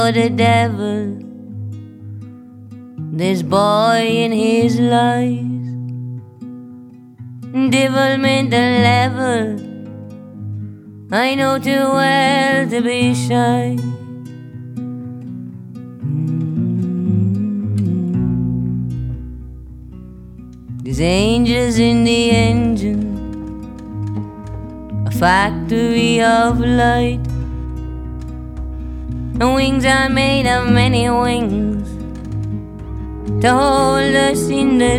the devil, this boy in his lies, devilment level, I know too well to be shy. There's angels in the engine, a factory of light. The wings are made of many wings to hold us in the